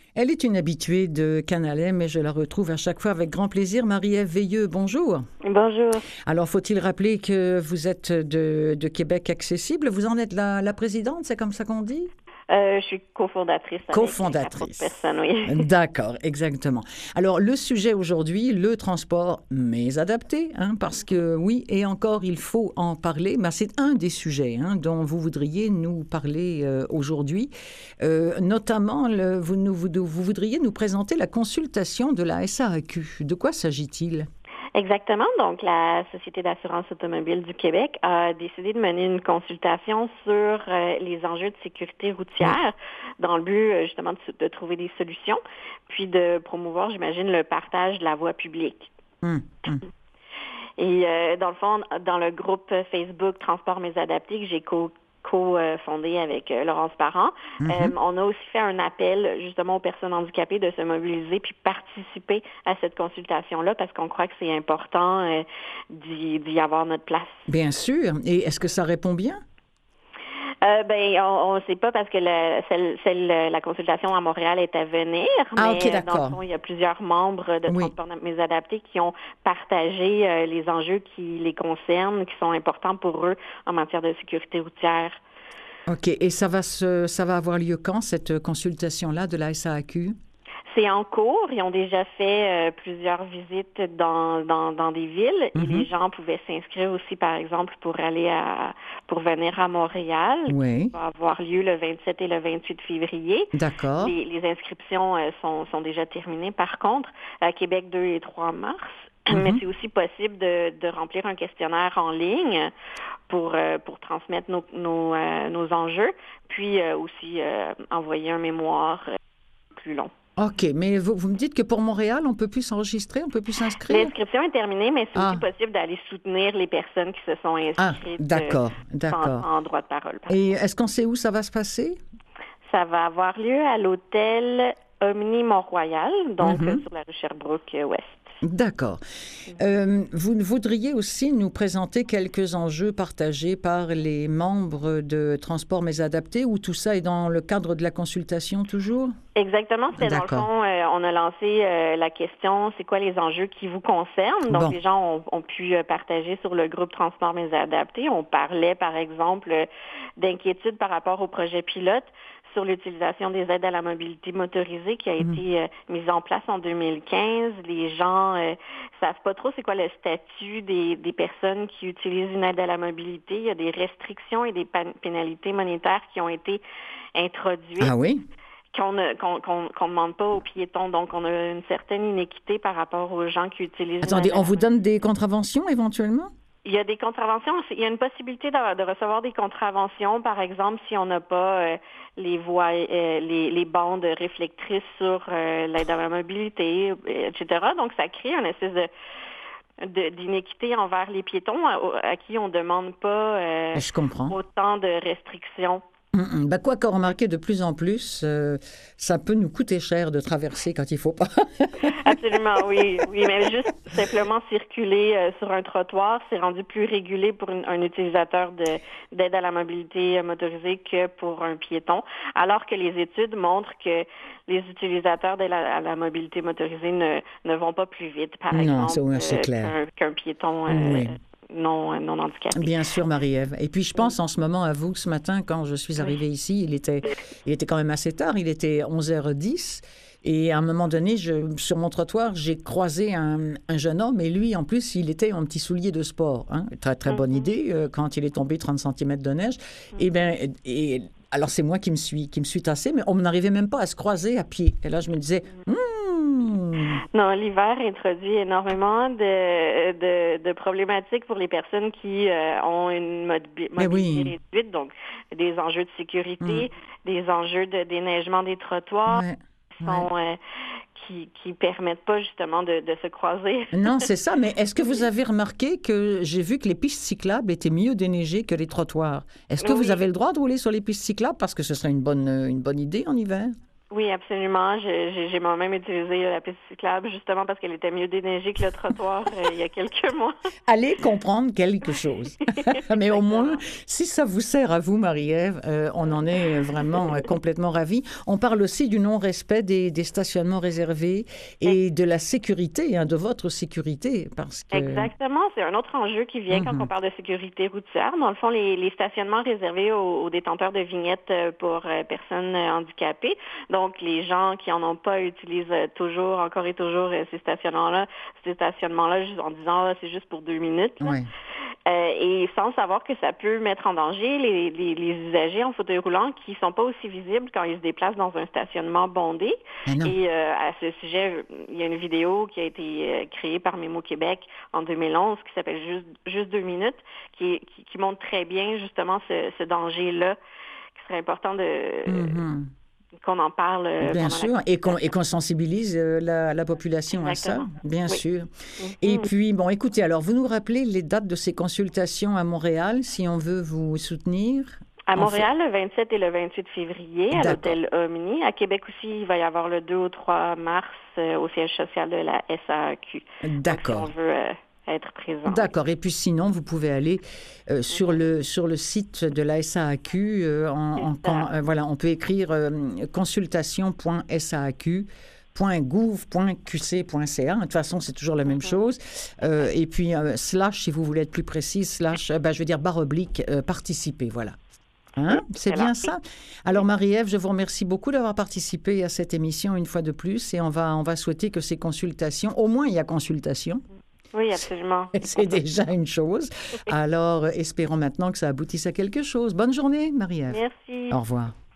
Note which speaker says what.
Speaker 1: Elle est une habituée de Canal M et je la retrouve à chaque fois avec grand plaisir. Marie-Ève Veilleux, bonjour.
Speaker 2: Bonjour.
Speaker 1: Alors, faut-il rappeler que vous êtes de Québec accessible? Vous en êtes la présidente, c'est comme ça qu'on dit?
Speaker 2: Je suis cofondatrice avec 4 autres personnes, oui.
Speaker 1: D'accord, exactement. Alors, le sujet aujourd'hui, le transport, mais adapté, parce que oui, et encore, il faut en parler. Mais c'est un des sujets dont vous voudriez nous parler aujourd'hui. Notamment, vous voudriez nous présenter la consultation de la SAAQ. De quoi s'agit-il?
Speaker 2: Exactement. Donc, la Société d'assurance automobile du Québec a décidé de mener une consultation sur les enjeux de sécurité routière dans le but, justement, de trouver des solutions, puis de promouvoir, j'imagine, le partage de la voie publique. Et dans le fond, dans le groupe Facebook Transport mais adapté que j'ai co-fondé avec Laurence Parent. On a aussi fait un appel justement aux personnes handicapées de se mobiliser puis participer à cette consultation-là parce qu'on croit que c'est important d'y avoir notre place.
Speaker 1: Bien sûr. Et est-ce que ça répond bien?
Speaker 2: On ne sait pas parce que la consultation à Montréal est à venir.
Speaker 1: Ah,
Speaker 2: mais
Speaker 1: OK, d'accord.
Speaker 2: dans le fond, il y a plusieurs membres de Transport mais adapté qui ont partagé les enjeux qui les concernent, qui sont importants pour eux en matière de sécurité routière.
Speaker 1: OK. Et ça va avoir lieu quand, cette consultation-là de la SAAQ?
Speaker 2: C'est en cours. Ils ont déjà fait plusieurs visites dans des villes et les gens pouvaient s'inscrire aussi, par exemple, pour venir à Montréal.
Speaker 1: Oui.
Speaker 2: Ça va avoir lieu le 27 et le 28 février.
Speaker 1: D'accord.
Speaker 2: Les inscriptions sont déjà terminées. Par contre, à Québec 2 et 3 mars, mais c'est aussi possible de remplir un questionnaire en ligne pour transmettre nos enjeux, puis aussi envoyer un mémoire plus long.
Speaker 1: OK, mais vous me dites que pour Montréal, on ne peut plus s'enregistrer, on ne peut plus s'inscrire?
Speaker 2: L'inscription est terminée, mais c'est aussi possible d'aller soutenir les personnes qui se sont inscrites
Speaker 1: d'accord.
Speaker 2: en droit de parole.
Speaker 1: Et est-ce qu'on sait où ça va se passer?
Speaker 2: Ça va avoir lieu à l'hôtel Omni Mont-Royal, donc sur la rue Sherbrooke-Ouest.
Speaker 1: D'accord. Vous voudriez aussi nous présenter quelques enjeux partagés par les membres de Transport mais adapté ou tout ça est dans le cadre de la consultation toujours?
Speaker 2: Exactement. C'était dans le fond, on a lancé la question, c'est quoi les enjeux qui vous concernent? Donc, les gens ont pu partager sur le groupe Transport mais adapté. On parlait, par exemple, d'inquiétudes par rapport au projet pilote sur l'utilisation des aides à la mobilité motorisée qui a été mise en place en 2015. Les gens savent pas trop c'est quoi le statut des personnes qui utilisent une aide à la mobilité. Il y a des restrictions et des pénalités monétaires qui ont été introduites.
Speaker 1: Ah oui?
Speaker 2: Qu'on ne demande pas aux piétons. Donc, on a une certaine inéquité par rapport aux gens qui utilisent...
Speaker 1: Attendez, on vous donne des contraventions éventuellement?
Speaker 2: Il y a des contraventions. Il y a une possibilité de recevoir des contraventions, par exemple, si on n'a pas les voies, les bandes réflectrices sur l'aide à la mobilité, etc. Donc, ça crée une espèce d'inéquité envers les piétons à qui on ne demande pas
Speaker 1: Je comprends.
Speaker 2: autant de restrictions.
Speaker 1: Quoi qu'on remarque de plus en plus, ça peut nous coûter cher de traverser quand il ne faut pas.
Speaker 2: Absolument, oui, mais juste simplement circuler sur un trottoir, c'est rendu plus régulé pour un utilisateur d'aide à la mobilité motorisée que pour un piéton, alors que les études montrent que les utilisateurs d'aide à la mobilité motorisée ne vont pas plus vite, par exemple,
Speaker 1: c'est clair.
Speaker 2: qu'un piéton. Non handicapé.
Speaker 1: Bien sûr, Marie-Ève. Et puis, je pense en ce moment à vous, ce matin, quand je suis arrivée ici, il était quand même assez tard, il était 11h10. Et à un moment donné, sur mon trottoir, j'ai croisé un jeune homme et lui, en plus, il était en petit soulier de sport. Très, très bonne idée quand il est tombé 30 cm de neige. Alors, c'est moi qui me suis tassée, mais on n'arrivait même pas à se croiser à pied. Et là, je me disais...
Speaker 2: Non, l'hiver introduit énormément de problématiques pour les personnes qui ont une mobilité réduite, donc des enjeux de sécurité, des enjeux de déneigement des trottoirs qui permettent pas justement de se croiser.
Speaker 1: Non, c'est ça, mais est-ce que vous avez remarqué que j'ai vu que les pistes cyclables étaient mieux déneigées que les trottoirs? Est-ce que vous avez le droit de rouler sur les pistes cyclables parce que ce serait une bonne idée en hiver?
Speaker 2: Oui, absolument. J'ai moi-même utilisé la piste cyclable justement parce qu'elle était mieux déneigée que le trottoir il y a quelques mois.
Speaker 1: Allez comprendre quelque chose. Mais au moins, si ça vous sert à vous, Marie-Ève, on en est vraiment complètement ravis. On parle aussi du non-respect des stationnements réservés et de la sécurité, de votre sécurité. Parce que...
Speaker 2: Exactement. C'est un autre enjeu qui vient quand on parle de sécurité routière. Dans le fond, les stationnements réservés aux détenteurs de vignettes pour personnes handicapées. Donc, les gens qui en ont pas utilisent encore et toujours ces stationnements-là juste en disant c'est juste pour 2 minutes.
Speaker 1: Ouais.
Speaker 2: Et sans savoir que ça peut mettre en danger les usagers en fauteuil roulant qui sont pas aussi visibles quand ils se déplacent dans un stationnement bondé. Et à ce sujet, il y a une vidéo qui a été créée par Mémo Québec en 2011 qui s'appelle Juste 2 minutes, qui montre très bien justement ce danger-là, qui serait important qu'on en parle.
Speaker 1: Bien sûr, et qu'on sensibilise la population
Speaker 2: Exactement.
Speaker 1: À ça, bien sûr. Et puis, bon, écoutez, alors, vous nous rappelez les dates de ces consultations à Montréal, si on veut vous soutenir?
Speaker 2: À Montréal, le 27 et le 28 février, à l'hôtel Omni. À Québec aussi, il va y avoir le 2 au 3 mars au siège social de la SAQ.
Speaker 1: D'accord.
Speaker 2: Donc, si on veut être présent.
Speaker 1: D'accord. Et puis sinon, vous pouvez aller sur le site de la SAQ. Voilà, on peut écrire consultation.saq.gouv.qc.ca. De toute façon, c'est toujours la même chose. Et puis, si vous voulez être plus précis, / participer. Voilà. C'est bien ça. Alors, Marie-Ève, je vous remercie beaucoup d'avoir participé à cette émission une fois de plus. Et on va souhaiter que ces consultations, au moins il y a consultation.
Speaker 2: Oui, absolument.
Speaker 1: C'est déjà une chose. Alors, espérons maintenant que ça aboutisse à quelque chose. Bonne journée, Marie-Ève.
Speaker 2: Merci.
Speaker 1: Au revoir.